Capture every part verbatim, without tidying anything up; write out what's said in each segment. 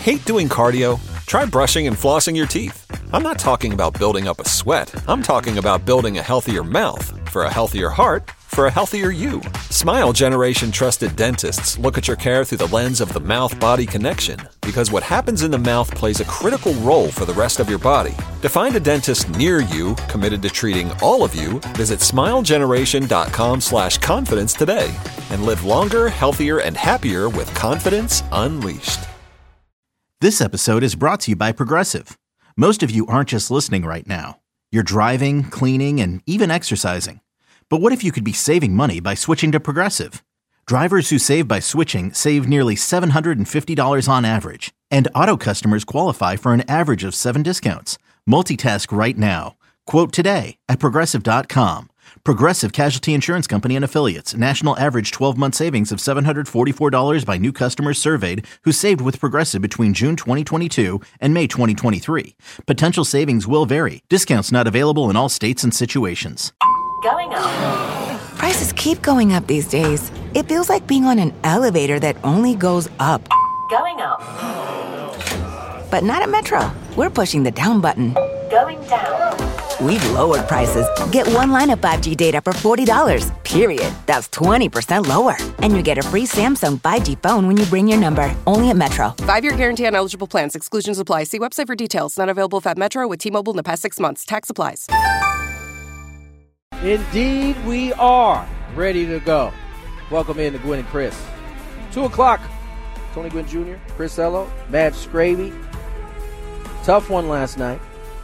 Hate doing cardio? Try brushing and flossing your teeth. I'm not talking about building up a sweat. I'm talking about building a healthier mouth for a healthier heart for a healthier you. Smile Generation trusted dentists look at your care through the lens of the mouth-body connection, because what happens in the mouth plays a critical role for the rest of your body. To find a dentist near you committed to treating all of you, visit smilegeneration.com slash confidence today and live longer, healthier, and happier with confidence unleashed. This episode is brought to you by Progressive. Most of you aren't just listening right now. You're driving, cleaning, and even exercising. But what if you could be saving money by switching to Progressive? Drivers who save by switching save nearly seven hundred fifty dollars on average. And auto customers qualify for an average of seven discounts. Multitask right now. Quote today at Progressive dot com. Progressive Casualty Insurance Company and Affiliates. National average twelve-month savings of seven hundred forty-four dollars by new customers surveyed who saved with Progressive between June twenty twenty-two and May twenty twenty-three. Potential savings will vary. Discounts not available in all states and situations. Going up. Prices keep going up these days. It feels like being on an elevator that only goes up. Going up. But not at Metro. We're pushing the down button. Going down. We've lowered prices. Get one line of five G data for forty dollars, period. That's twenty percent lower. And you get a free Samsung five G phone when you bring your number. Only at Metro. Five-year guarantee on eligible plans. Exclusions apply. See website for details. Not available at Metro with T-Mobile in the past six months. Tax applies. Indeed, we are ready to go. Welcome in to Gwynn and Chris. Two o'clock. Tony Gwynn Junior, Chris Ello, Matt Scraby. Tough one last night.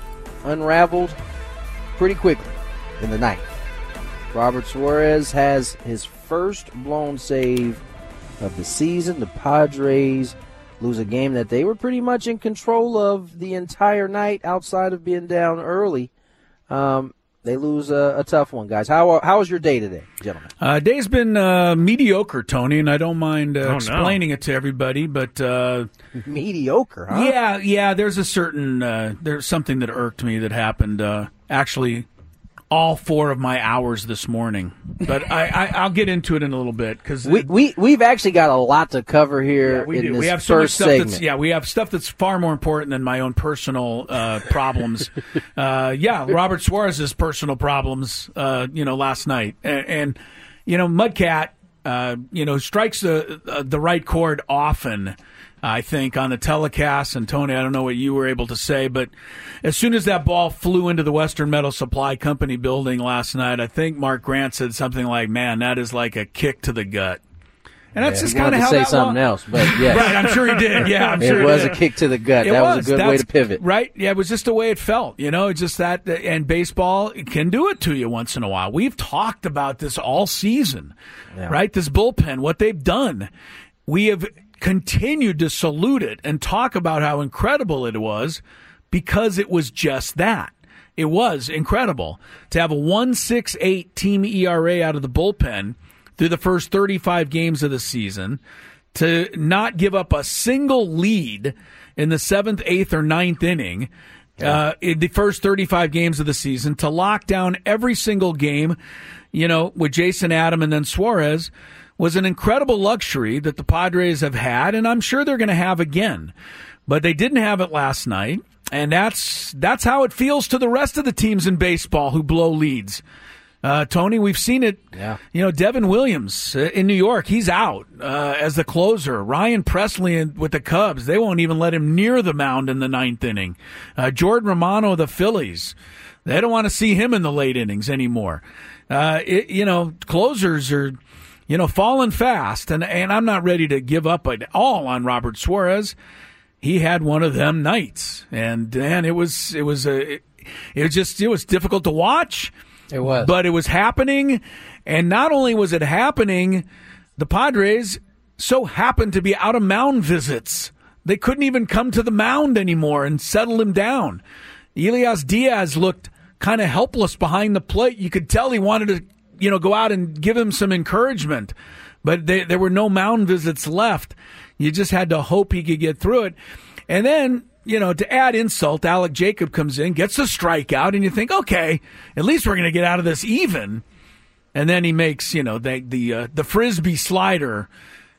Unraveled pretty quickly in the ninth. Robert Suarez has his first blown save of the season. The Padres lose a game that they were pretty much in control of the entire night outside of being down early. Um, They lose a, a tough one, guys. How how was your day today, gentlemen? Uh, day's been uh, mediocre, Tony, and I don't mind uh, oh, explaining no. it to everybody. But uh, mediocre, huh? Yeah, yeah. There's a certain uh, there's something that irked me that happened. Uh, actually, all four of my hours this morning. But I, I I'll get into it in a little bit because we we we've actually got a lot to cover here. Yeah, we in do. This we have so much first stuff segment. that's yeah. We have stuff that's far more important than my own personal uh, problems. uh, yeah, Robert Suarez's personal problems. Uh, you know, last night, and, and you know, Mudcat, uh, you know, strikes the uh, the right chord often. I think on the telecast, and Tony, I don't know what you were able to say, but as soon as that ball flew into the Western Metal Supply Company building last night, I think Mark Grant said something like, "Man, that is like a kick to the gut." And that's yeah, just kind of how say that something wa- else, but yeah, right. I'm sure he did. Yeah, I'm sure it was did. a kick to the gut. It that was, was a good that's, way to pivot, right? Yeah, it was just the way it felt. You know, just that, and baseball can do it to you once in a while. We've talked about this all season, yeah. right? This bullpen, what they've done, we have continued to salute it and talk about how incredible it was because it was just that. It was incredible to have a one point six eight team E R A out of the bullpen through the first thirty-five games of the season, to not give up a single lead in the seventh, eighth, or ninth inning uh, in the first thirty-five games of the season, to lock down every single game, you know, with Jason Adam and then Suarez, was an incredible luxury that the Padres have had, and I'm sure they're going to have again. But they didn't have it last night, and that's that's how it feels to the rest of the teams in baseball who blow leads. Uh, Tony, we've seen it. Yeah. You know, Devin Williams uh, in New York, he's out uh, as the closer. Ryan Presley in, with the Cubs, they won't even let him near the mound in the ninth inning. Uh, Jordan Romano of the Phillies, they don't want to see him in the late innings anymore. Uh, it, you know, closers are, you know, falling fast, and, and I'm not ready to give up at all on Robert Suarez. He had one of them nights, and man, it was it was a it, it was just it was difficult to watch. It was, but it was happening, and not only was it happening, the Padres so happened to be out of mound visits. They couldn't even come to the mound anymore and settle him down. Elias Diaz looked kind of helpless behind the plate. You could tell he wanted to, you know, go out and give him some encouragement, but they, there were no mound visits left. You just had to hope he could get through it. And then, you know, to add insult, Alec Jacob comes in, gets a strikeout, and you think, okay, at least we're going to get out of this even. And then he makes, you know, the the, uh, the Frisbee slider,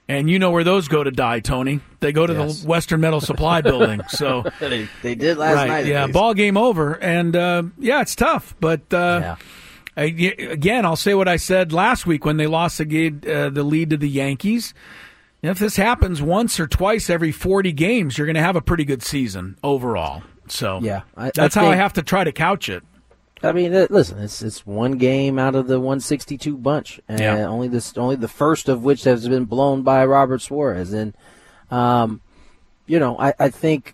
And you know where those go to die, Tony. They go to Yes. the Western Metal Supply building. So they, they did last right, night. Yeah, ball game over. And, uh, yeah, it's tough. But, uh, Yeah. I, again, I'll say what I said last week when they lost the, game, uh, the lead to the Yankees. If this happens once or twice every forty games, you're going to have a pretty good season overall. So Yeah, I- that's I how I think- have to try to couch it. I mean, it, listen, it's it's one game out of the one sixty-two bunch, and Yeah. only this only the first of which has been blown by Robert Suarez. And um, you know, I, I think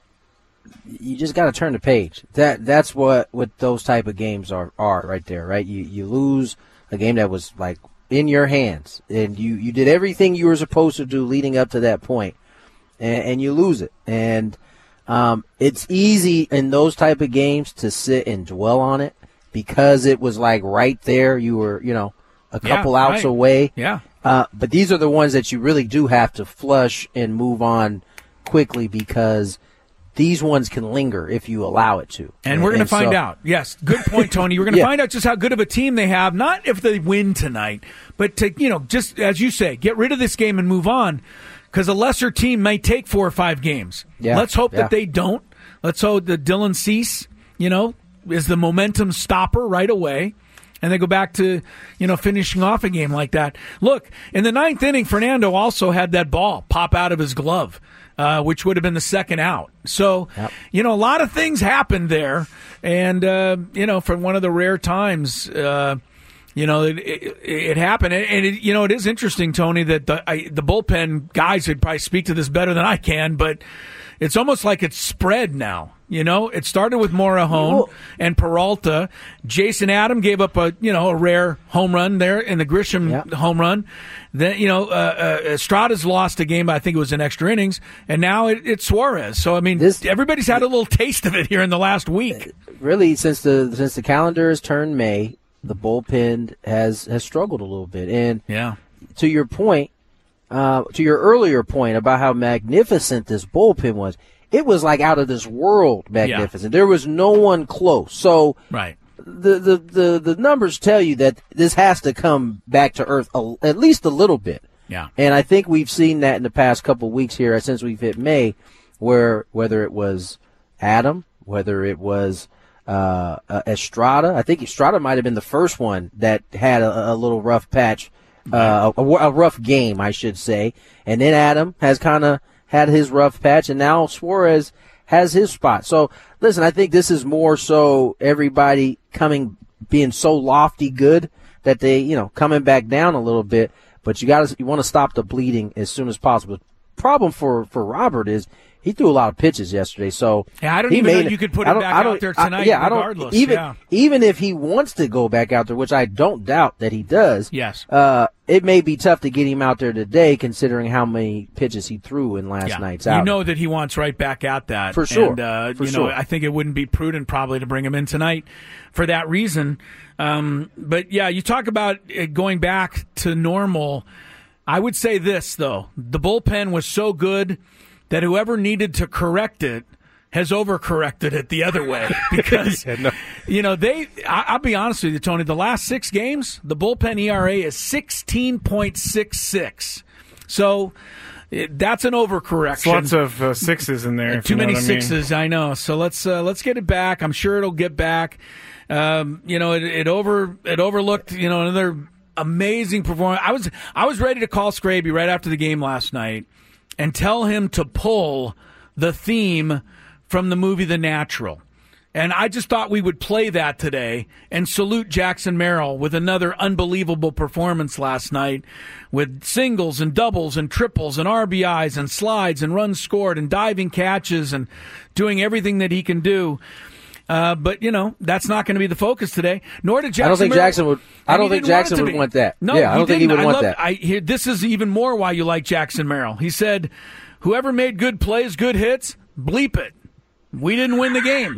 you just got to turn the page. That that's what what those type of games are are right there, right? You you lose a game that was like in your hands, and you you did everything you were supposed to do leading up to that point, and, and you lose it, and Um, it's easy in those type of games to sit and dwell on it because it was like right there. You were, you know, a couple Yeah, outs right. away. Yeah. Uh, but these are the ones that you really do have to flush and move on quickly because these ones can linger if you allow it to. And we're going to find so- out. Yes, good point, Tony. We're going to Yeah. find out just how good of a team they have, not if they win tonight, but to, you know, just as you say, get rid of this game and move on. Because a lesser team may take four or five games. Yeah, Let's hope yeah. that they don't. Let's hope that Dylan Cease, you know, is the momentum stopper right away. And they go back to, you know, finishing off a game like that. Look, in the ninth inning, Fernando also had that ball pop out of his glove, uh, which would have been the second out. So, Yep. you know, a lot of things happened there. And, uh, you know, for one of the rare times, uh, You know, it, it, it happened, and it, you know, it is interesting, Tony, that the I, the bullpen guys would probably speak to this better than I can, but it's almost like it's spread now. You know, it started with Morejon Well- and Peralta. Jason Adam gave up a you know a rare home run there in the Grisham Yeah. home run. Then you know, uh, uh, Estrada's lost a game, I think it was in extra innings, and now it, it's Suarez. So I mean, This- everybody's had a little taste of it here in the last week. Really, since the since the calendar has turned May, the bullpen has has struggled a little bit. And Yeah. to your point, uh, to your earlier point about how magnificent this bullpen was, it was like out of this world magnificent. There was no one close. So Right. the, the, the, the numbers tell you that this has to come back to earth a, at least a little bit. Yeah. And I think we've seen that in the past couple of weeks here since we've hit May, where whether it was Adam, whether it was uh, uh, Estrada, I think Estrada might have been the first one that had a, a little rough patch, uh, a, a rough game, I should say. And then Adam has kind of had his rough patch, and now Suarez has his spot. So, listen, I think this is more so everybody coming, being so lofty good that they, you know, coming back down a little bit. But you got to, you want to stop the bleeding as soon as possible. Problem for, for Robert is he threw a lot of pitches yesterday, so Yeah, I don't he even know made- you could put I him don't- back I don't- out there I- tonight yeah, I don't- regardless, even yeah. even if he wants to go back out there, which I don't doubt that he does. Yes. uh, it may be tough to get him out there today, considering how many pitches he threw in last Yeah. night's You outing. know that he wants right back at that. For sure. And, uh, For you know, sure. I think it wouldn't be prudent probably to bring him in tonight for that reason. Um, but, yeah, you talk about it going back to normal. I would say this, though. The bullpen was so good that whoever needed to correct it has overcorrected it the other way because, Yeah, no. you know, they, I, I'll be honest with you, Tony, the last six games, the bullpen E R A is sixteen point six six. So it, that's an overcorrection. Lots of uh, sixes in there. if Too you know many what I mean. sixes, I know. So let's uh, let's get it back. I'm sure it'll get back. Um, you know, it, it over it overlooked. You know, another amazing performance. I was I was ready to call Scraby right after the game last night and tell him to pull the theme from the movie The Natural. And I just thought we would play that today and salute Jackson Merrill with another unbelievable performance last night with singles and doubles and triples and R B Is and slides and runs scored and diving catches and doing everything that he can do. Uh, but, you know, that's not going to be the focus today. Nor did Jackson I don't think Merrill- Jackson would. I and don't he think didn't want it Jackson to would be. want that. No, yeah, I don't think he didn't. would I want love- that. I, here, this is even more why you like Jackson Merrill. He said, whoever made good plays, good hits, bleep it. We didn't win the game.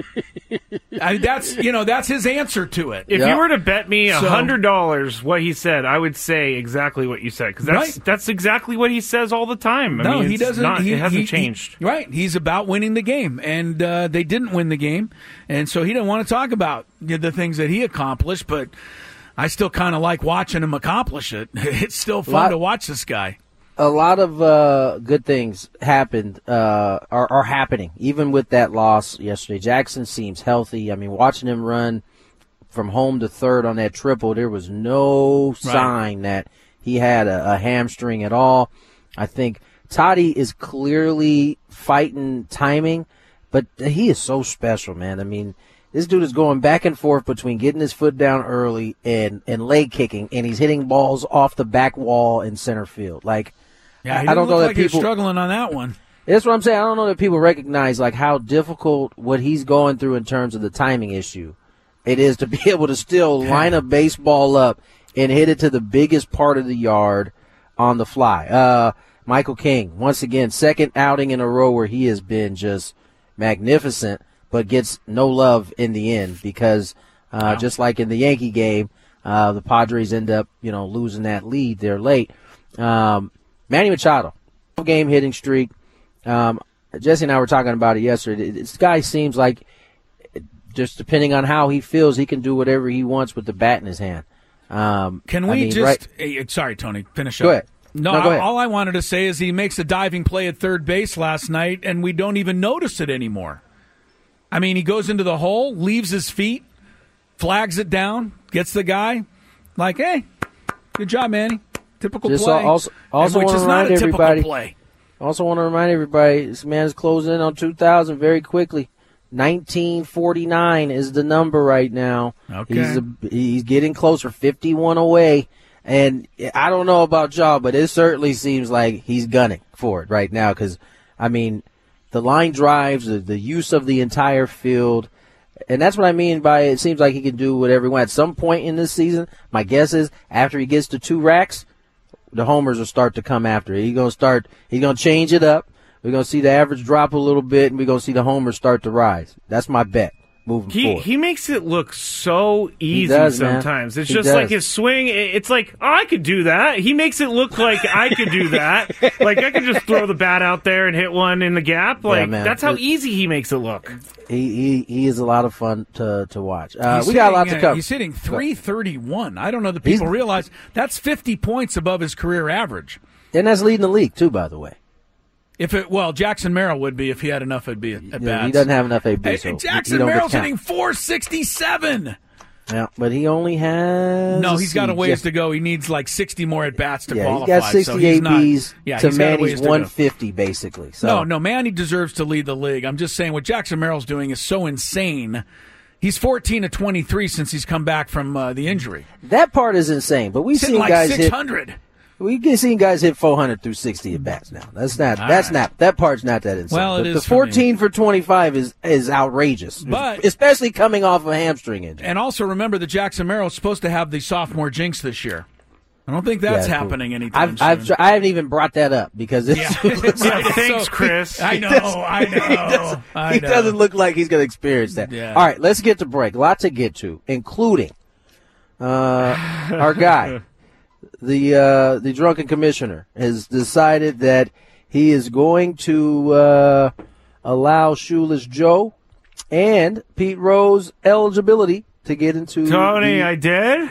I, that's you know that's his answer to it. If Yeah. you were to bet me a So- hundred dollars what he said, I would say exactly what you said because that's Right. that's exactly what he says all the time. I No, mean, he it's doesn't. Not, he, it hasn't he- changed. he- right. He's about winning the game, and uh, they didn't win the game, and so he didn't want to talk about the things that he accomplished. But I still kind of like watching him accomplish it. It's still fun Lot- to watch this guy. a lot of uh, good things happened uh, are, are happening, even with that loss yesterday. Jackson seems healthy. I mean, watching him run from home to third on that triple, there was no right. sign that he had a, a hamstring at all. I think Toddy is clearly fighting timing, but he is so special, man. I mean, this dude is going back and forth between getting his foot down early and, and leg kicking, and he's hitting balls off the back wall in center field. Like, yeah, he I don't know like that people he's struggling on that one. That's what I'm saying. I don't know that people recognize like how difficult what he's going through in terms of the timing issue it is to be able to still line a baseball up and hit it to the biggest part of the yard on the fly. Uh, Michael King, once again, second outing in a row where he has been just magnificent, but gets no love in the end because uh, wow. just like in the Yankee game, uh, the Padres end up, you know, losing that lead there late. Um, Manny Machado, game hitting streak. Um, Jesse and I were talking about it yesterday. This guy seems like, just depending on how he feels, he can do whatever he wants with the bat in his hand. Um, can we I mean, just right, hey, sorry, Tony, finish go up. Ahead. No, no go ahead. All I wanted to say is he makes a diving play at third base last night, and we don't even notice it anymore. I mean, he goes into the hole, leaves his feet, flags it down, gets the guy, like, hey, good job, Manny. Typical Just play. Also, also which want is to not remind a typical everybody, play. Also want to remind everybody, this man is closing in on two thousand very quickly. nineteen forty-nine is the number right now. Okay. He's, a, he's getting closer, fifty-one away. And I don't know about y'all, but it certainly seems like he's gunning for it right now because, I mean, the line drives, the, the use of the entire field, and that's what I mean by it seems like he can do whatever he wants. At some point in this season, my guess is after he gets to two racks, the homers will start to come after it. He's going to start, he's going to change it up. We're going to see the average drop a little bit, and we're going to see the homers start to rise. That's my bet moving he, forward. He makes it look so easy does, sometimes. Man. It's he just does. like his swing. It's like, oh, I could do that. He makes it look like I could do that. Like I could just throw the bat out there and hit one in the gap. Like yeah, that's how it, easy he makes it look. He he, he is a lot of fun to, to watch. Uh, we hitting, got a lot to cover. Uh, he's hitting three thirty-one. I don't know that people he's, realize that's fifty points above his career average. And that's leading the league, too, by the way. If it well, Jackson Merrill would be if he had enough at, at yeah, bats. He doesn't have enough A B. Hey, so Jackson Merrill's hitting four sixty-seven. Yeah, but he only has. No, he's got a ways just, to go. He needs like sixty more at bats to yeah, qualify. He's got sixty so he's A Bs not, yeah, to he's got Manny's to one fifty, basically. So. No, no, Manny deserves to lead the league. I'm just saying what Jackson Merrill's doing is so insane. He's fourteen to twenty-three since he's come back from uh, the injury. That part is insane, but we've he's seen like guys six hundred. hit. We've seen guys hit four hundred through sixty at bats now. That's not. All that's right. not. That part's not that insane. Well, it but is the for fourteen me. for twenty-five is is outrageous. But especially coming off a hamstring injury. And also remember that Jackson Merrill is supposed to have the sophomore jinx this year. I don't think that's yeah, happening anytime I've, soon. I've, I haven't even brought that up because it's, yeah. it's yeah, thanks, Chris. I know, I know. he doesn't, I he know. doesn't look like he's going to experience that. Yeah. All right, let's get to break. A lot to get to, including uh, our guy, the uh, the drunken commissioner, has decided that he is going to uh, allow Shoeless Joe and Pete Rose eligibility to get into. Tony, the- I did.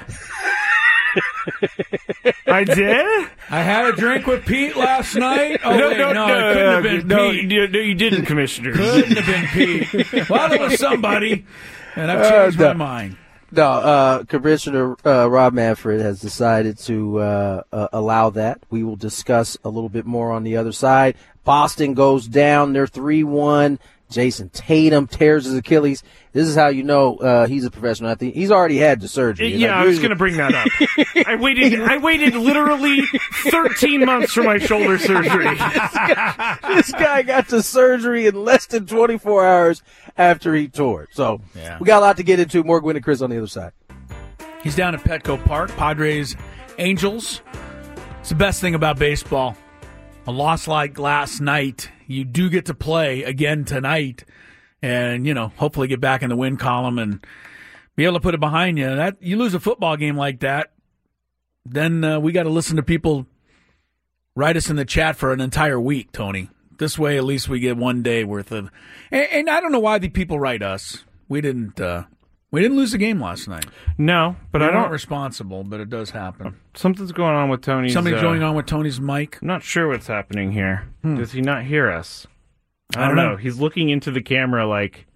I did? I had a drink with Pete last night. Oh, no, wait, no, no, no, it couldn't no, have been no, Pete. you, no, you didn't, Commissioner. Couldn't have been Pete. Well, there was somebody, and I've changed Uh, no. my mind. No, uh, Commissioner uh, Rob Manfred has decided to uh, uh, allow that. We will discuss a little bit more on the other side. Boston goes down. They're three one. Jason Tatum tears his Achilles. This is how you know uh, he's a professional athlete. He's already had the surgery. Yeah, Like, I was usually- going to bring that up. I waited. I waited literally thirteen months for my shoulder surgery. this, guy, this guy got the surgery in less than twenty-four hours after he tore it. So Yeah. we got a lot to get into. More Gwynn and Chris on the other side. He's down at Petco Park, Padres, Angels. It's the best thing about baseball. A loss like last night, you do get to play again tonight, and you know, hopefully get back in the win column and be able to put it behind you. That you lose a football game like that, then uh, we got to listen to people write us in the chat for an entire week, Tony. This way, at least we get one day worth of. And, and I don't know why the people write us. We didn't. Uh, We didn't lose the game last night. No, but We're I don't. not responsible, but it does happen. Something's going on with Tony's. Something's uh, going on with Tony's mic. I'm not sure what's happening here. Hmm. Does he not hear us? I don't, I don't know. know. He's looking into the camera like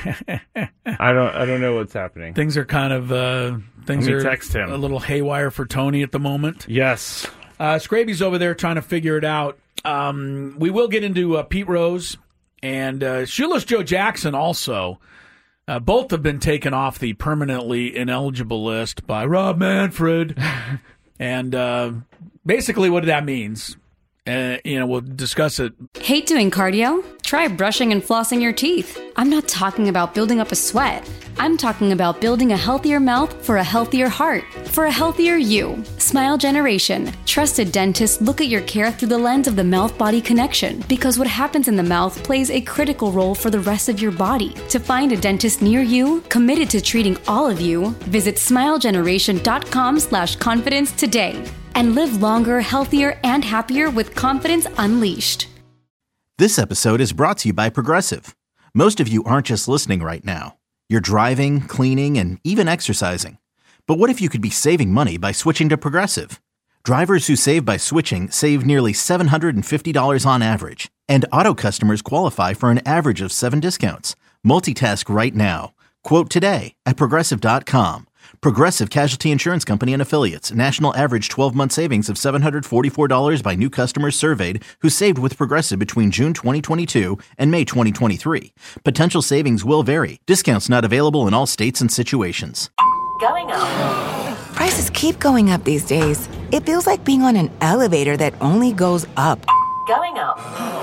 I don't. I don't know what's happening. Things are kind of uh, things Let me are text him. a little haywire for Tony at the moment. Yes. Uh, Scraby's over there trying to figure it out. Um, we will get into uh, Pete Rose and uh, Shoeless Joe Jackson also. Uh, both have been taken off the permanently ineligible list by Rob Manfred. and uh, basically what that means, uh, you know, we'll discuss it. Hate doing cardio? Try brushing and flossing your teeth. I'm not talking about building up a sweat. I'm talking about building a healthier mouth for a healthier heart, for a healthier you. Smile Generation. Trusted dentists look at your care through the lens of the mouth-body connection, because what happens in the mouth plays a critical role for the rest of your body. To find a dentist near you, committed to treating all of you, visit smilegeneration.com slash confidence today. And live longer, healthier, and happier with confidence unleashed. This episode is brought to you by Progressive. Most of you aren't just listening right now. You're driving, cleaning, and even exercising. But what if you could be saving money by switching to Progressive? Drivers who save by switching save nearly seven hundred fifty dollars on average. And auto customers qualify for an average of seven discounts. Multitask right now. Quote today at Progressive dot com. Progressive Casualty Insurance Company and Affiliates. National average twelve-month savings of seven hundred forty-four dollars by new customers surveyed who saved with Progressive between June twenty twenty-two and May twenty twenty-three. Potential savings will vary. Discounts not available in all states and situations. Going up. Prices keep going up these days. It feels like being on an elevator that only goes up. Going up.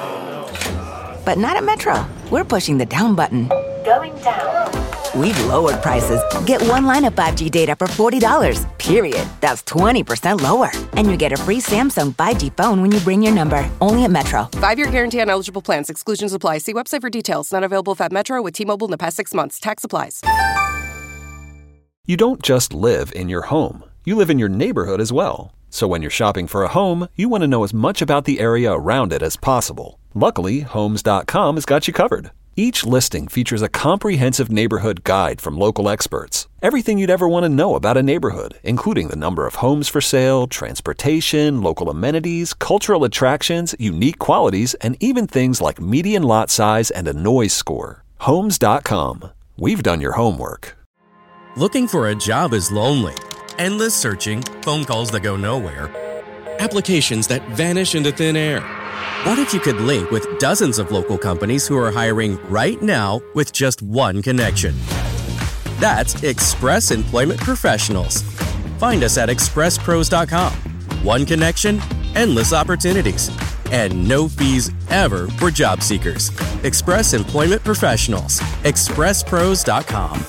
But not at Metro. We're pushing the down button. Going down. We've lowered prices. Get one line of five G data for forty dollars, period. That's twenty percent lower. And you get a free Samsung five G phone when you bring your number. Only at Metro. Five-year guarantee on eligible plans. Exclusions apply. See website for details. Not available if at Metro with T-Mobile in the past six months. Tax applies. You don't just live in your home. You live in your neighborhood as well. So when you're shopping for a home, you want to know as much about the area around it as possible. Luckily, Homes dot com has got you covered. Each listing features a comprehensive neighborhood guide from local experts. Everything you'd ever want to know about a neighborhood, including the number of homes for sale, transportation, local amenities, cultural attractions, unique qualities, and even things like median lot size and a noise score. Homes dot com. We've done your homework. Looking for a job is lonely. Endless searching, phone calls that go nowhere, applications that vanish into thin air. What if you could link with dozens of local companies who are hiring right now with just one connection? That's Express Employment Professionals. Find us at express pros dot com. One connection, endless opportunities, and no fees ever for job seekers. Express Employment Professionals. express pros dot com.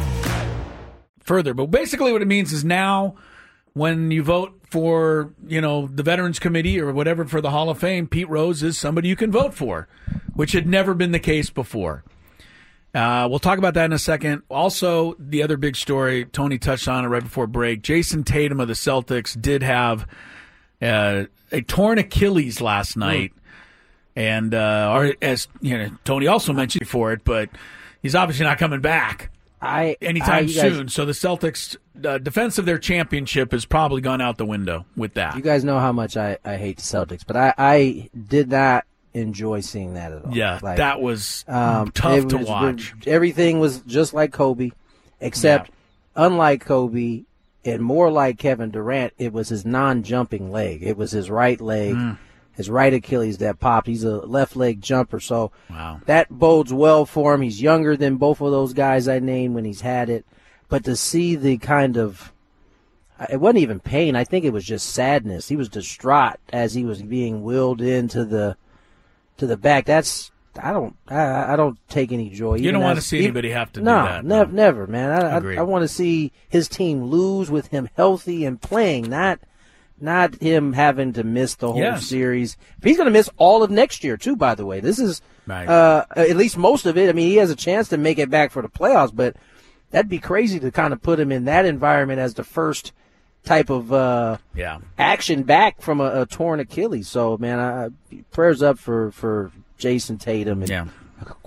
Further, but basically what it means is now when you vote for, you know, the Veterans Committee or whatever for the Hall of Fame, Pete Rose is somebody you can vote for, which had never been the case before. Uh, we'll talk about that in a second. Also, the other big story, Tony touched on it right before break. Jason Tatum of the Celtics did have uh, a torn Achilles last night. Mm. And uh, or as you know, Tony also mentioned before it, but he's obviously not coming back. I anytime I, soon. guys, so the Celtics' uh, defense of their championship has probably gone out the window with that. You guys know how much I, I hate the Celtics, but I, I did not enjoy seeing that at all. Yeah, like, that was um, tough to was, watch. Everything was just like Kobe, except yeah. unlike Kobe and more like Kevin Durant, it was his non-jumping leg. It was his right leg. Mm. His right Achilles that popped. He's a left leg jumper, so wow. that bodes well for him. He's younger than both of those guys I named when he's had it. But to see the kind of – it wasn't even pain. I think it was just sadness. He was distraught as he was being wheeled into the to the back. That's – I don't I, I don't take any joy. You don't want to see even, anybody have to no, do that. No, never, man. I, Agreed. I, I want to see his team lose with him healthy and playing, not – Not him having to miss the whole yes. series. He's going to miss all of next year, too, by the way. This is right. uh, at least most of it. I mean, he has a chance to make it back for the playoffs, but that'd be crazy to kind of put him in that environment as the first type of uh, yeah. action back from a, a torn Achilles. So, man, I, prayers up for, for Jason Tatum. And yeah.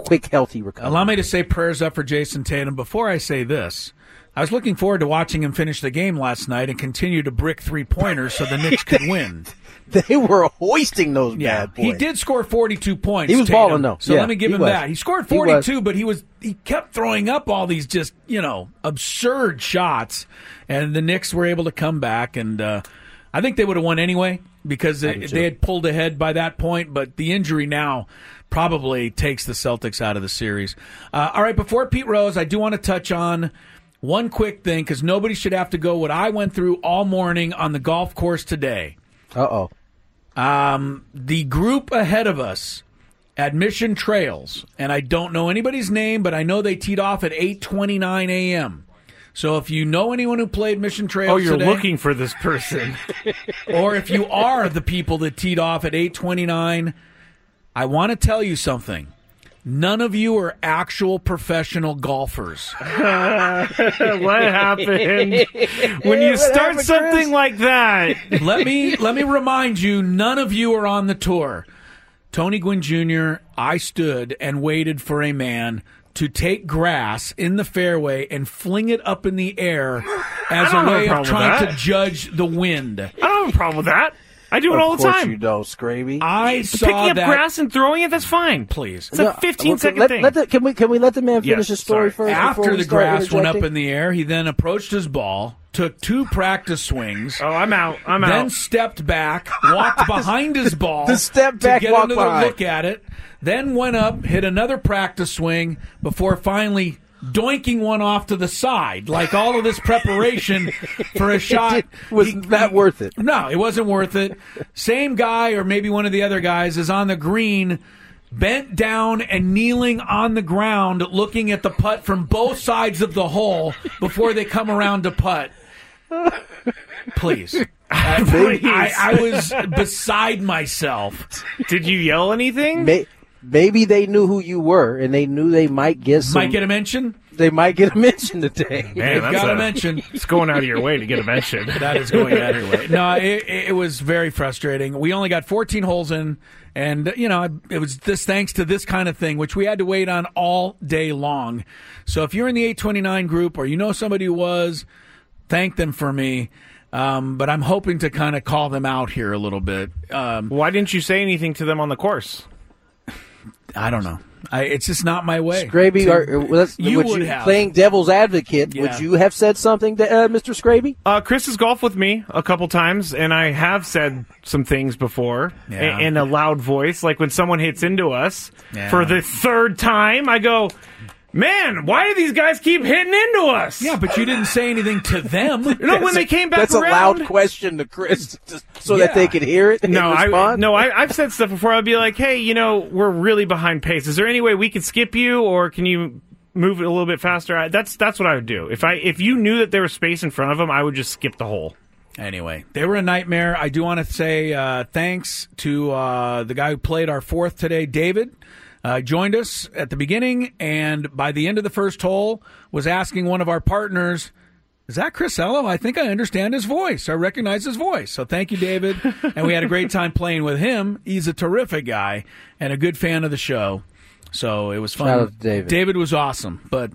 quick, healthy recovery. Allow me to say prayers up for Jason Tatum. Before I say this, I was looking forward to watching him finish the game last night and continue to brick three-pointers so the Knicks could win. They were hoisting those yeah, bad boys. He did score forty-two points. He was Tatum, balling, though. So yeah, let me give he him was. that. He scored He forty-two, was. but he was he kept throwing up all these just, you know, absurd shots, and the Knicks were able to come back, and uh, I think they would have won anyway because they, they had pulled ahead by that point, but the injury now probably takes the Celtics out of the series. Uh, all right, before Pete Rose, I do want to touch on one quick thing because nobody should have to go what I went through all morning on the golf course today. Uh-oh. Um, the group ahead of us at Mission Trails, and I don't know anybody's name, but I know they teed off at eight twenty-nine a.m. So if you know anyone who played Mission Trails Oh, you're today, looking for this person. or if you are the people that teed off at eight twenty-nine, I want to tell you something. None of you are actual professional golfers. What happened? When you What start happened, something Chris? like that. let me let me remind you, none of you are on the tour. Tony Gwynn Junior, I stood and waited for a man to take grass in the fairway and fling it up in the air as I don't a have a way of problem with trying that. to judge the wind. I don't have a problem with that. I do it all Of the course time. you don't, Scraby. I saw Picking up that. grass and throwing it, that's fine. Please. It's a fifteen second let, thing. let the, can we can we let the man finish Yes, his story sorry. first? before After we the start grass went up interjecting? in the air, he then approached his ball, took two practice swings, Oh, I'm out. I'm then out. stepped back, walked behind his ball The step back to get walk another behind. look at it, then went up, hit another practice swing before finally doinking one off to the side. Like all of this preparation for a shot. was he- not worth it. No, it wasn't worth it. Same guy, or maybe one of the other guys, is on the green, bent down and kneeling on the ground, looking at the putt from both sides of the hole before they come around to putt. Please. I, Please. I, I was beside myself. Did you yell anything? May, maybe they knew who you were, and they knew they might get some. Might get a mention? They might get a mention today. Man, They've that's got a, a mention. It's going out of your way to get a mention. That is going out of your way. No, it, it was very frustrating. We only got fourteen holes in, and, you know, it was this thanks to this kind of thing, which we had to wait on all day long. So if you're in the eight twenty-nine group or you know somebody who was, thank them for me. Um, but I'm hoping to kind of call them out here a little bit. Um, Why didn't you say anything to them on the course? I don't know. I, it's just not my way. Scraby, To- are, let's, you would would you, have. playing devil's advocate, Yeah. would you have said something to uh, Mister Scraby? Uh, Chris has golfed with me a couple times, and I have said some things before Yeah. in, in a loud voice. Like when someone hits into us Yeah. for the third time, I go, man, why do these guys keep hitting into us? Yeah, but you didn't say anything to them. You know, when they came back That's around. a loud question to Chris, just so Yeah. that they could hear it and No, I respond. no, I, I've said stuff before. I'd be like, "Hey, you know, we're really behind pace. Is there any way we could skip you, or can you move it a little bit faster?" I, that's that's what I would do. If I if you knew that there was space in front of them, I would just skip the hole. Anyway, they were a nightmare. I do want to say uh, thanks to uh, the guy who played our fourth today, David. Uh, joined us at the beginning, and by the end of the first hole, was asking one of our partners, is that Chris Ello? I think I understand his voice. I recognize his voice. So thank you, David. And we had a great time playing with him. He's a terrific guy and a good fan of the show. So it was fun. Shout out to David. David was awesome. But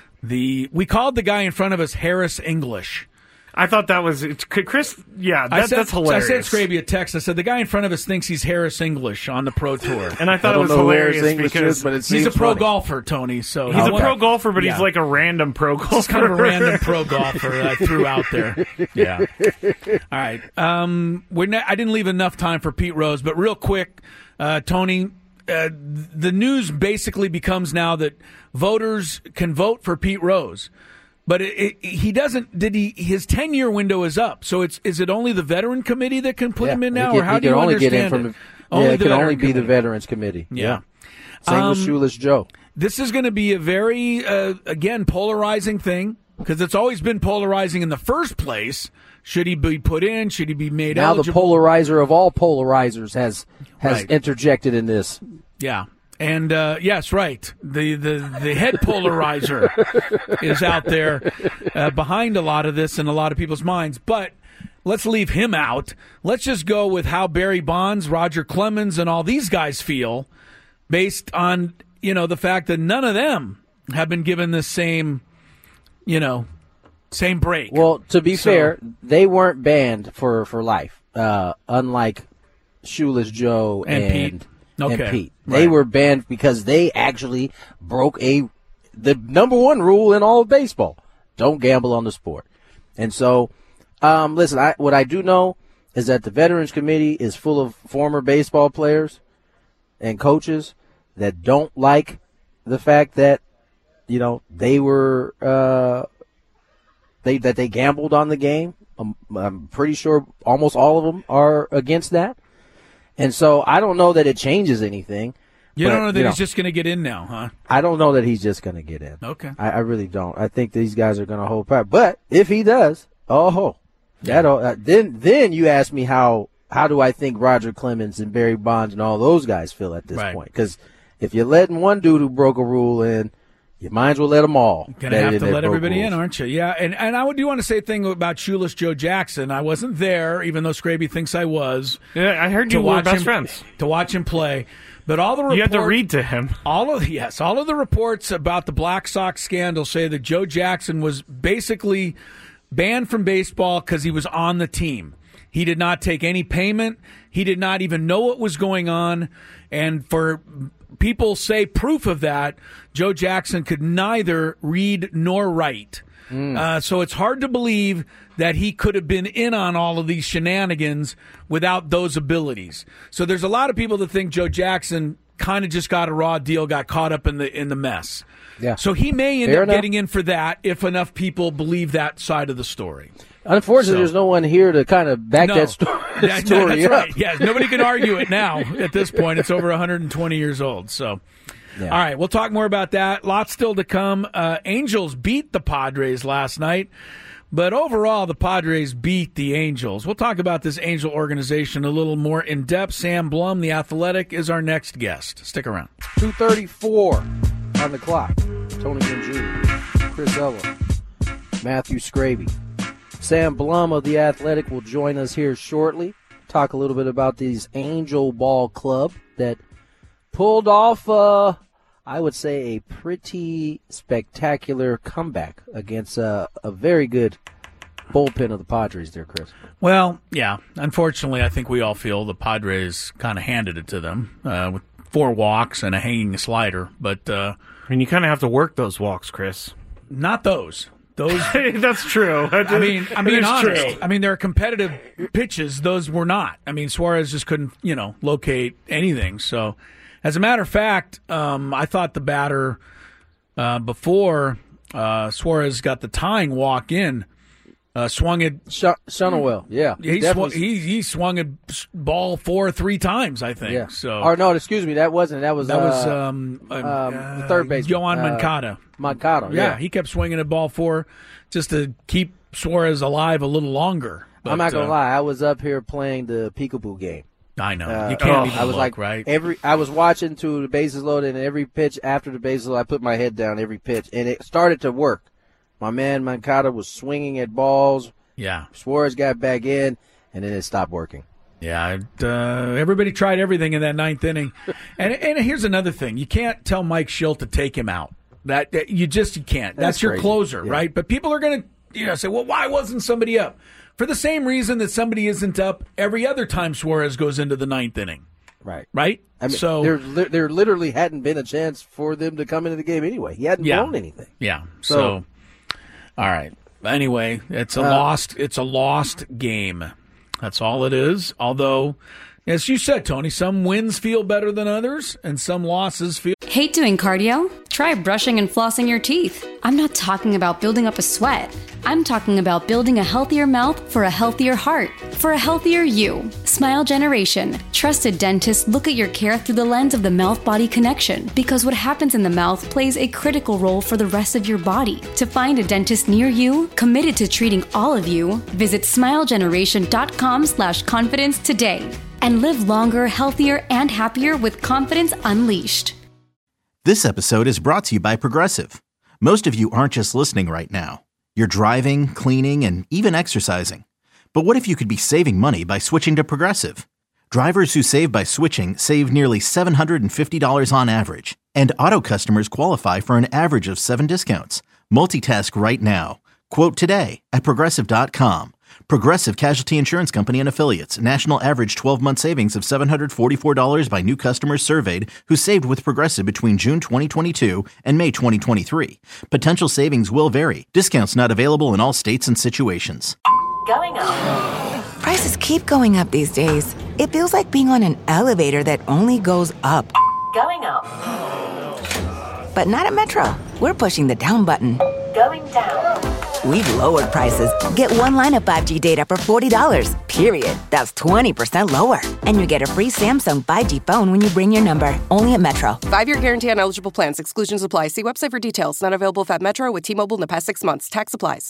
the we called the guy in front of us Harris English. I thought that was Chris. Yeah, that, I said, that's hilarious. I sent Scraby a text. I said, the guy in front of us thinks he's Harris English on the Pro Tour. And I thought I it don't was know who Harris hilarious English because is, but it He's a seems pro funny. golfer, Tony. So he's I a want- pro golfer, but Yeah. he's like a random pro golfer. Just kind of a random pro golfer I threw out there. Yeah. All right. Um, we're not, I didn't leave enough time for Pete Rose, but real quick, uh, Tony, uh, the news basically becomes now that voters can vote for Pete Rose. But it, it, he doesn't. Did he? His ten-year window is up. So it's is it only the veteran committee that can put Yeah, him in he now, can- or how he do you can only understand get in from it? the, yeah, it the can only veteran be the committee. Veterans Committee. Yeah. Same with Um, Shoeless Joe. This is going to be a very, uh, again, polarizing thing because it's always been polarizing in the first place. Should he be put in? Should he be made Now eligible? the polarizer of all polarizers has has Right. interjected in this. Yeah. And, uh, yes, right. The, the, the head polarizer is out there uh, behind a lot of this in a lot of people's minds. But let's leave him out. Let's just go with how Barry Bonds, Roger Clemens, and all these guys feel based on you know, the fact that none of them have been given the same, you know, same break. Well, to be So- fair, they weren't banned for, for life, uh, unlike Shoeless Joe And and, Pete. Okay, and Pete. They right. were banned because they actually broke a the number one rule in all of baseball: don't gamble on the sport. And so, um, listen, I, what I do know is that the Veterans Committee is full of former baseball players and coaches that don't like the fact that, you know, they were uh, they that they gambled on the game. I'm, I'm pretty sure almost all of them are against that. And so I don't know that it changes anything. You but, don't know that you he's just going to get in now, huh? I don't know that he's just going to get in. Okay. I, I really don't. I think these guys are going to hold power. But if he does, oh, that uh, then then you ask me how how do I think Roger Clemens and Barry Bonds and all those guys feel at this Right. point? Because if you're letting one dude who broke a rule in, you might as well let them all. Going to that- have to that let broke everybody rules. in, aren't you? Yeah, and, and I would do want to say a thing about Shoeless Joe Jackson. I wasn't there, even though Scraby thinks I was. Yeah, I heard to you were watch best him, friends. To watch him play. But all the report, You had to read to him. All of yes, all of the reports about the Black Sox scandal say that Joe Jackson was basically banned from baseball because he was on the team. He did not take any payment. He did not even know what was going on. And for people say proof of that, Joe Jackson could neither read nor write. Uh, so it's hard to believe that he could have been in on all of these shenanigans without those abilities. So there's a lot of people that think Joe Jackson kind of just got a raw deal, got caught up in the in the mess. Yeah. So he may end Fair up enough. getting in for that if enough people believe that side of the story. Unfortunately, So- there's no one here to kind of back No. that story, Yeah, no, story that's up. right. Yes, nobody can argue it now. At this point, it's over one hundred twenty years old. So, Yeah. all right, we'll talk more about that. Lots still to come. Uh, Angels beat the Padres last night, but overall, the Padres beat the Angels. We'll talk about this Angel organization a little more in depth. Sam Blum, the Athletic, is our next guest. Stick around. two thirty-four on the clock. Tony Gwynn Junior, Chris Ello, Matthew Scraby. Sam Blum of The Athletic will join us here shortly. Talk a little bit about these Angel Ball Club that pulled off, uh, I would say, a pretty spectacular comeback against uh, a very good bullpen of the Padres there, Chris. Well, yeah. Unfortunately, I think we all feel the Padres kind of handed it to them uh, with four walks and a hanging slider, but uh, I mean, you kind of have to work those walks, Chris. not those. Those. That's true. I mean, I'm being It's honest. true. I mean, they're competitive pitches. Those were not. I mean, Suarez just couldn't, you know, locate anything. So, as a matter of fact, um, I thought the batter uh, before uh, Suarez got the tying walk in uh, swung it. Sh- Shunwell, yeah. He swung, definitely- he he swung a ball four three times. I think. Yeah. So. Or no, excuse me, that wasn't. That was that was uh, um, uh, um, uh, the third baseman, Yohan uh, Moncada. Moncada. Yeah, Yeah, he kept swinging a ball four just to keep Suarez alive a little longer. But, I'm not gonna uh, lie. I was up here playing the peekaboo game. I know. Uh, you can't oh, even I was look, like right? every. I was watching to the bases loaded, and every pitch after the bases loaded, I put my head down every pitch, and it started to work. My man Moncada was swinging at balls. Yeah. Suarez got back in, and then it stopped working. Yeah, it, uh, everybody tried everything in that ninth inning. and and here's another thing. You can't tell Mike Schilt to take him out. That, that You just you can't. That's, That's your crazy. closer, Yeah. right? But people are going to you know say, well, why wasn't somebody up? For the same reason that somebody isn't up every other time Suarez goes into the ninth inning. Right. Right? I mean, so there, li- there literally hadn't been a chance for them to come into the game anyway. He hadn't Yeah. blown anything. Yeah. So, So- all right. Anyway, it's a Uh, lost it's a lost game. That's all it is. Although, as you said, Tony, some wins feel better than others, and some losses feel. Hate doing cardio? Try brushing and flossing your teeth. I'm not talking about building up a sweat. I'm talking about building a healthier mouth for a healthier heart, for a healthier you. Smile Generation. Trusted dentists look at your care through the lens of the mouth-body connection, because what happens in the mouth plays a critical role for the rest of your body. To find a dentist near you, committed to treating all of you, visit smilegeneration.com slash confidence today. And live longer, healthier, and happier with confidence unleashed. This episode is brought to you by Progressive. Most of you aren't just listening right now. You're driving, cleaning, and even exercising. But what if you could be saving money by switching to Progressive? Drivers who save by switching save nearly seven hundred fifty dollars on average. And auto customers qualify for an average of seven discounts. Multitask right now. Quote today at Progressive dot com. Progressive Casualty Insurance Company and Affiliates. National average twelve-month savings of seven hundred forty-four dollars by new customers surveyed who saved with Progressive between June twenty twenty-two and May twenty twenty-three. Potential savings will vary. Discounts not available in all states and situations. Going up. Prices keep going up these days. It feels like being on an elevator that only goes up. Going up. But not at Metro. We're pushing the down button. Going down. We've lowered prices. Get one line of five G data for forty dollars, period. That's twenty percent lower. And you get a free Samsung five G phone when you bring your number. Only at Metro. Five-year guarantee on eligible plans. Exclusions apply. See website for details. Not available if at Metro with T-Mobile in the past six months. Tax applies.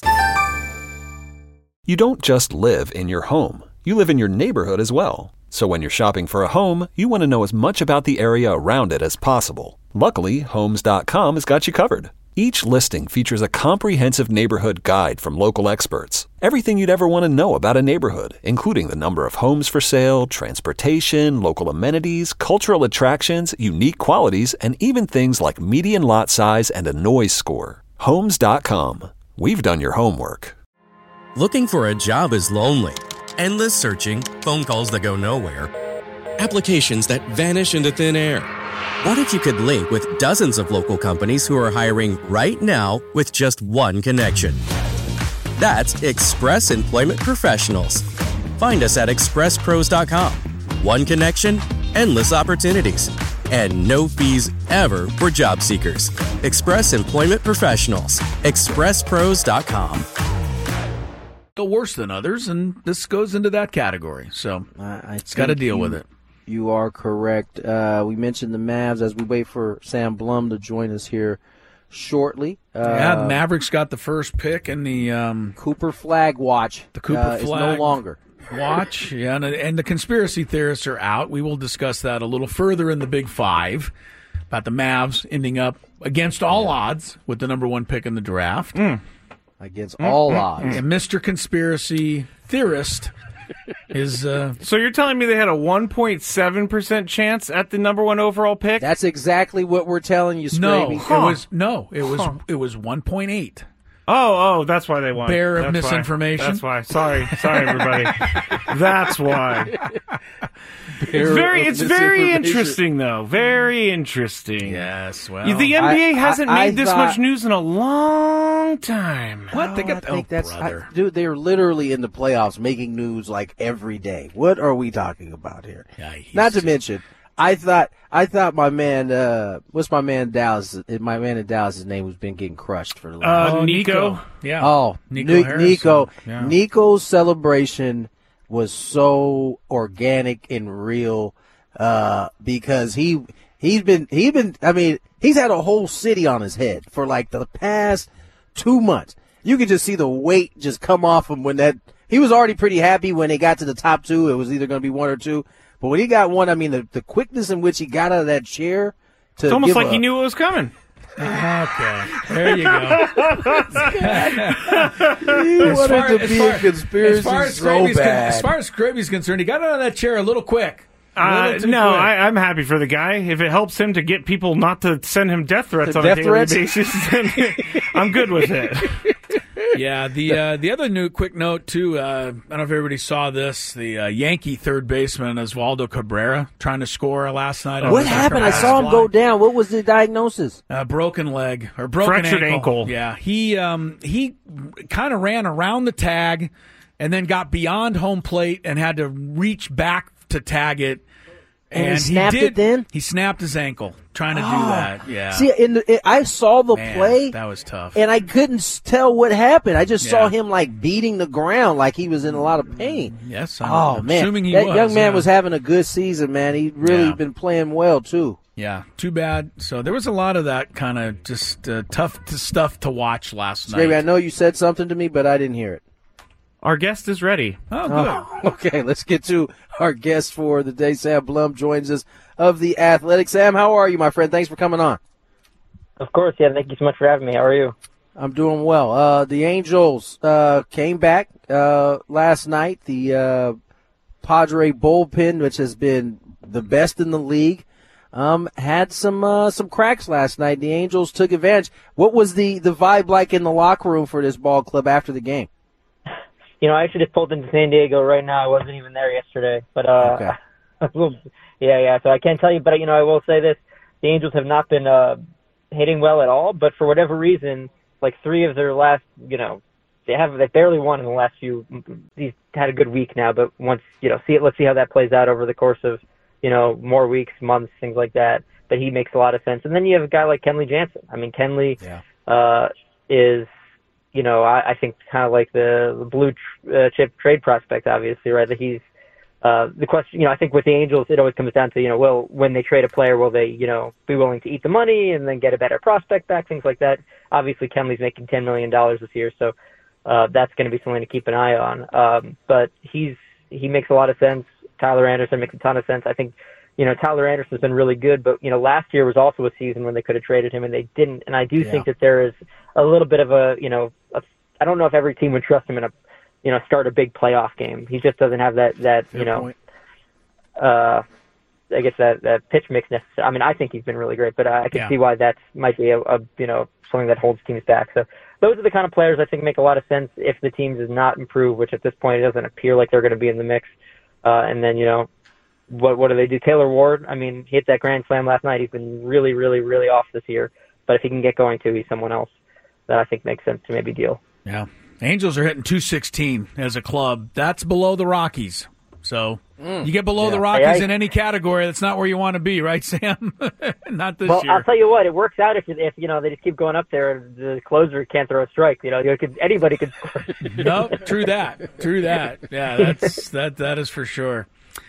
You don't just live in your home. You live in your neighborhood as well. So when you're shopping for a home, you want to know as much about the area around it as possible. Luckily, Homes dot com has got you covered. Each listing features a comprehensive neighborhood guide from local experts. Everything you'd ever want to know about a neighborhood, including the number of homes for sale, transportation, local amenities, cultural attractions, unique qualities, and even things like median lot size and a noise score. Homes dot com. We've done your homework. Looking for a job is lonely. Endless searching, phone calls that go nowhere, applications that vanish into thin air. What if you could link with dozens of local companies who are hiring right now with just one connection? That's Express Employment Professionals. Find us at express pros dot com. One connection, endless opportunities, and no fees ever for job seekers. Express Employment Professionals. express pros dot com. Worse than others, and this goes into that category. So I, I it's got to deal you, with it. You are correct. Uh, we mentioned the Mavs as we wait for Sam Blum to join us here shortly. Uh, yeah, the Mavericks got the first pick in the um, Cooper Flag watch. The Cooper uh, Flag is no longer watch. Yeah, and, and the conspiracy theorists are out. We will discuss that a little further in the Big Five about the Mavs ending up against all yeah. odds with the number one pick in the draft. Mm. Against all mm-hmm. odds. And Mister Conspiracy Theorist is... Uh, so you're telling me they had a one point seven percent chance at the number one overall pick? That's exactly what we're telling you, No, Scraby. huh. it was no, it was huh. it was one point eight. Oh, oh, that's why they won. Bear of that's misinformation. Why. That's why. Sorry, sorry, everybody. That's why. Bear it's very, it's very interesting, though. Very interesting. Yes. Well, the N B A I, hasn't I, made I this thought, much news in a long time. What? Oh, they got I think oh, that's, brother. I, dude. They're literally in the playoffs, making news like every day. What are we talking about here? Yeah, Not to mention, I thought I thought my man, uh, what's my man Dallas? My man in Dallas' name has been getting crushed for the last. Uh, oh, Nico. Nico. Yeah. Oh, Nico. Ni- Harrison. Nico. Yeah. Nico's celebration was so organic and real uh, because he he's been he's been. I mean, he's had a whole city on his head for like the past two months. You could just see the weight just come off him when that. He was already pretty happy when they got to the top two. It was either going to be one or two. But when he got one, I mean, the, the quickness in which he got out of that chair to It's almost give like a, he knew it was coming. Okay, there you go. he As wanted far- to as be far- a conspiracy as far as so Scraby's con- bad. as far as Scraby's concerned, he got out of that chair a little quick. A Uh, little too no, quick. I, I'm happy for the guy. If it helps him to get people not to send him death threats The on death a daily threats? basis, then I'm good with it. Yeah, the uh, the other new quick note too. Uh, I don't know if everybody saw this. The uh, Yankee third baseman Osvaldo Cabrera trying to score last night. What happened? I saw him go down. What was the diagnosis? Uh, broken leg or broken Fractured ankle. ankle. Yeah, he um, he kind of ran around the tag and then got beyond home plate and had to reach back to tag it. And, and he snapped he did, it then? He snapped his ankle trying to oh. do that. Yeah. See, in the, it, I saw the Man, play. That was tough. And I couldn't tell what happened. I just Yeah. saw him like beating the ground like he was in a lot of pain. Yes. I'm, oh, I'm man. assuming he that was. young man yeah. was having a good season, man. He'd really Yeah. been playing well, too. Yeah, too bad. So there was a lot of that kind of just uh, tough to stuff to watch last Scraby, night. I know you said something to me, but I didn't hear it. Our guest is ready. Oh, good. Oh, okay, let's get to our guest for the day. Sam Blum joins us of The Athletic. Sam, how are you, my friend? Thanks for coming on. Of course, yeah. Thank you so much for having me. How are you? I'm doing well. Uh, the Angels uh, came back uh, last night. The uh, Padre bullpen, which has been the best in the league, um, had some uh, some cracks last night. The Angels took advantage. What was the, the vibe like in the locker room for this ball club after the game? You know, I actually just pulled into San Diego right now. I wasn't even there yesterday. But, uh, okay. yeah, yeah, so I can't tell you. But, you know, I will say this. The Angels have not been uh, hitting well at all. But for whatever reason, like three of their last, you know, they have they barely won in the last few. He's had a good week now. But once, you know, see it, let's see how that plays out over the course of, you know, more weeks, months, things like that. But he makes a lot of sense. And then you have a guy like Kenley Jansen. I mean, Kenley yeah. uh, is, you know, I, I think kind of like the, the blue tr- uh, chip trade prospect, obviously, right? That he's uh, the question. You know, I think with the Angels, it always comes down to, you know, well, when they trade a player, will they, you know, be willing to eat the money and then get a better prospect back, things like that. Obviously, Kenley's making ten million dollars this year, so uh, that's going to be something to keep an eye on. Um, but he's he makes a lot of sense. Tyler Anderson makes a ton of sense. I think, you know, Tyler Anderson's been really good, but, you know, last year was also a season when they could have traded him and they didn't. And I do Yeah. think that there is a little bit of a, you know, a, I don't know if every team would trust him in a, you know, start a big playoff game. He just doesn't have that, that Fair you know, point. uh, I guess that, that pitch mix necessarily. I mean, I think he's been really great, but I, I can Yeah. see why that might be a, a, you know, something that holds teams back. So those are the kind of players I think make a lot of sense if the team does not improve, which at this point it doesn't appear like they're going to be in the mix. Uh, and then, you know, what what do they do? Taylor Ward, I mean, he hit that grand slam last night. He's been really, really, really off this year. But if he can get going too, he's someone else that I think makes sense to maybe deal. Yeah. Angels are hitting two sixteen as a club. That's below the Rockies. So you get below Yeah. the Rockies Hey, I- in any category, that's not where you want to be, right, Sam? Not this Well, year. I'll tell you what, it works out if, if you know, they just keep going up there and the closer can't throw a strike. You know, you could, anybody could score. No, true that. True that. Yeah, that's that. That is for sure.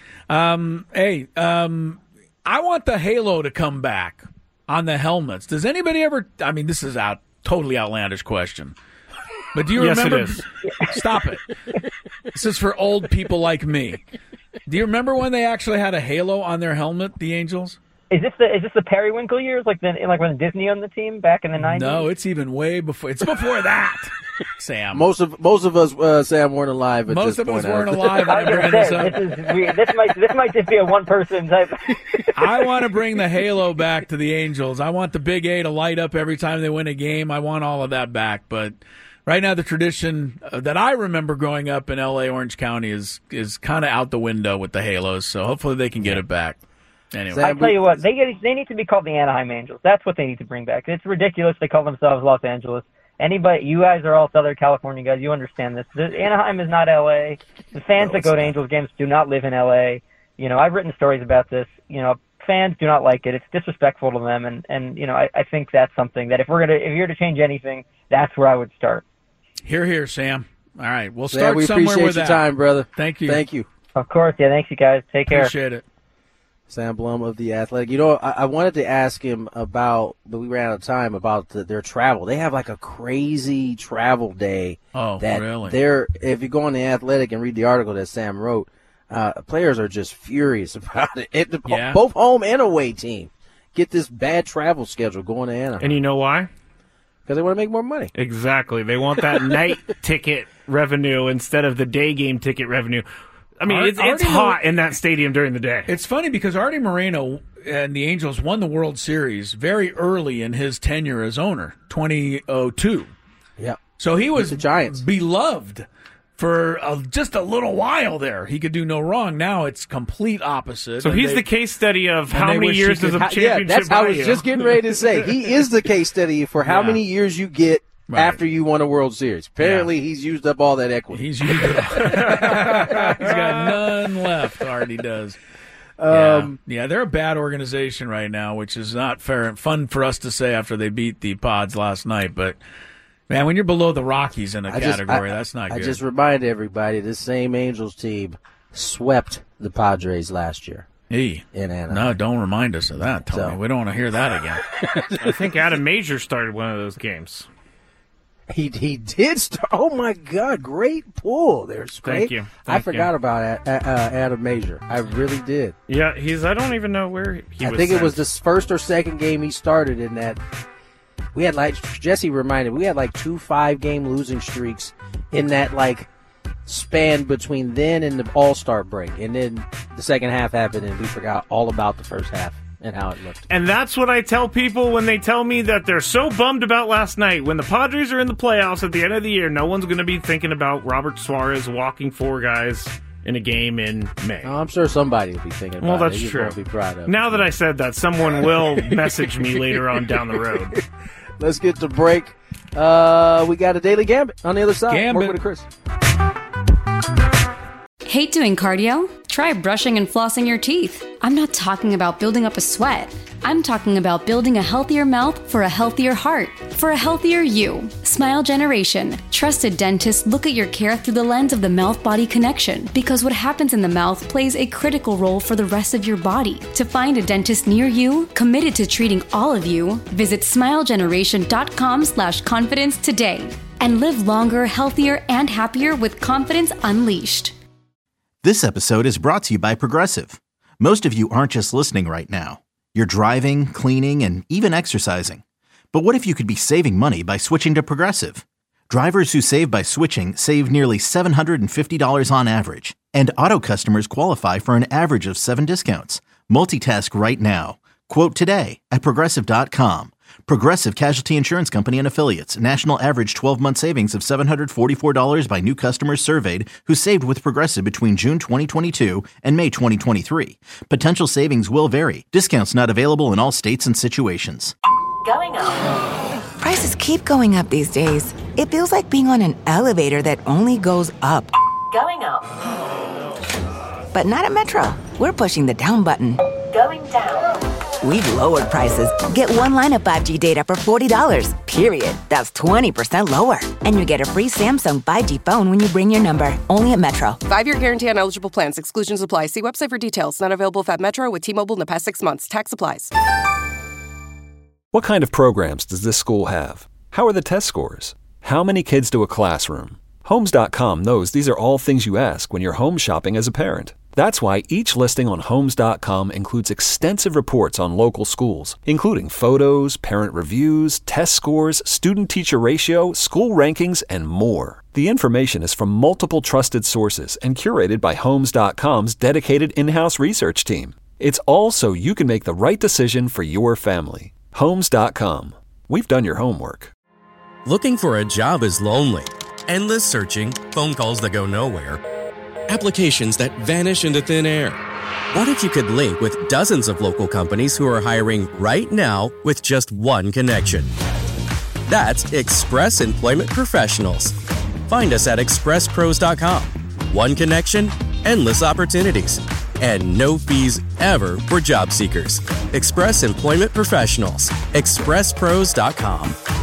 Um, hey, um, I want the halo to come back on the helmets. Does anybody ever? I mean, this is out totally outlandish question, but do you Yes, it remember? is. Stop it. This is for old people like me. Do you remember when they actually had a halo on their helmet? The Angels. Is this the is this the Periwinkle years, like the like when Disney owned the team back in the nineties? No, it's even way before. It's before that, Sam. Most of most of us, uh, Sam, weren't alive at Most this of us point. weren't alive when I I'm was bringing gonna this say, up. this is weird. This might this might just be a one person type. I want to bring the halo back to the Angels. I want the Big A to light up every time they win a game. I want all of that back. But right now, the tradition that I remember growing up in L A, Orange County is is kind of out the window with the halos. So hopefully they can get it back. Anyway, I tell you what, they get, they need to be called the Anaheim Angels. That's what they need to bring back. It's ridiculous they call themselves Los Angeles. Anybody, you guys are all Southern California guys. You understand this. The, Anaheim is not L A. The fans No, that it's go to not. Angels games do not live in L A. You know, I've written stories about this. You know, fans do not like it. It's disrespectful to them, and and you know, I, I think that's something that if we're gonna if you're to change anything, that's where I would start. here, here, Sam. All right, we'll Sam, start we somewhere appreciate with your that. time, brother. Thank you. Thank you. Of course, yeah. Thanks, you guys. Take care. Appreciate it. Sam Blum of The Athletic. You know, I, I wanted to ask him about, but we ran out of time, about the, their travel. They have like a crazy travel day. Oh, that really? They're, if you go on The Athletic and read the article that Sam wrote, uh, players are just furious about it. it Yeah. Both home and away team get this bad travel schedule going to Anaheim And you know why? because they want to make more money. Exactly. They want that night ticket revenue instead of the day game ticket revenue. I mean, Ar- it's, it's Artie hot Mo- in that stadium during the day. It's funny because Artie Moreno and the Angels won the World Series very early in his tenure as owner, twenty oh two. Yeah. So he was the Giants. beloved for a, just a little while there. He could do no wrong. Now it's complete opposite. So And he's they- the case study of and how they many wish he years could- does a How- Yeah, championship that's how I buy was you? just getting ready to say. He is the case study for how Yeah. many years you get Right. after you won a World Series. Apparently, he's used up all that equity. He's used it. He's got none left. Artie does. Um, yeah. yeah, they're a bad organization right now, which is not fair and fun for us to say after they beat the Pods last night. But man, when you're below the Rockies in a I just- category, I- that's not I good. just remind everybody, this same Angels team swept the Padres last year Hey, in Anaheim. no, don't remind us of that, Tony. So- We don't want to hear that again. I think Adam Major started one of those games. He he did start. Oh my God! Great pull. There's great. Thank you. I Thank forgot you. about uh, uh, Adam Major. I really did. Yeah, he's. I don't even know where he I was. think it was sent. the first or second game he started in that. We had like Jesse reminded. We had like two five game losing streaks in that like span between then and the All-Star break. And then the second half happened, and we forgot all about the first half and how it looked. And that's what I tell people when they tell me that they're so bummed about last night. When the Padres are in the playoffs at the end of the year, no one's going to be thinking about Robert Suarez walking four guys in a game in May. Oh, I'm sure somebody will be thinking about well, that's it. You true. won't be proud of now it. that I said that, someone will message me later on down the road. Let's get to break. Uh, we got a Daily Gambit on the other side. Gambit. Work with Chris. Hate doing cardio? Try brushing and flossing your teeth. I'm not talking about building up a sweat. I'm talking about building a healthier mouth for a healthier heart, for a healthier you. Smile Generation. Trusted dentists look at your care through the lens of the mouth-body connection, because what happens in the mouth plays a critical role for the rest of your body. To find a dentist near you, committed to treating all of you, visit smilegeneration.com slash confidence today. And live longer, healthier, and happier with confidence unleashed. This episode is brought to you by Progressive. Most of you aren't just listening right now. You're driving, cleaning, and even exercising. But what if you could be saving money by switching to Progressive? Drivers who save by switching save nearly seven hundred fifty dollars on average. And auto customers qualify for an average of seven discounts. Multitask right now. Quote today at Progressive dot com. Progressive Casualty Insurance Company and Affiliates. National average twelve-month savings of seven hundred forty-four dollars by new customers surveyed who saved with Progressive between June twenty twenty-two and May twenty twenty-three. Potential savings will vary. Discounts not available in all states and situations. Going up. Prices keep going up these days. It feels like being on an elevator that only goes up. Going up. But not at Metro. We're pushing the down button. Going down. We've lowered prices. Get one line of five G data for forty dollars, period. That's twenty percent lower. And you get a free Samsung five G phone when you bring your number. Only at Metro. Five-year guarantee on eligible plans. Exclusions apply. See website for details. Not available if at Metro with T-Mobile in the past six months. Tax applies. What kind of programs does this school have? How are the test scores? How many kids do a classroom? Homes dot com knows these are all things you ask when you're home shopping as a parent. That's why each listing on Homes dot com includes extensive reports on local schools, including photos, parent reviews, test scores, student-teacher ratio, school rankings, and more. The information is from multiple trusted sources and curated by Homes dot com's dedicated in-house research team. It's all so you can make the right decision for your family. Homes dot com. We've done your homework. Looking for a job is lonely. Endless searching, phone calls that go nowhere, applications that vanish into thin air. What if you could link with dozens of local companies who are hiring right now with just one connection? That's Express Employment Professionals. Find us at express pros dot com. One connection, endless opportunities, and no fees ever for job seekers. Express Employment Professionals. express pros dot com.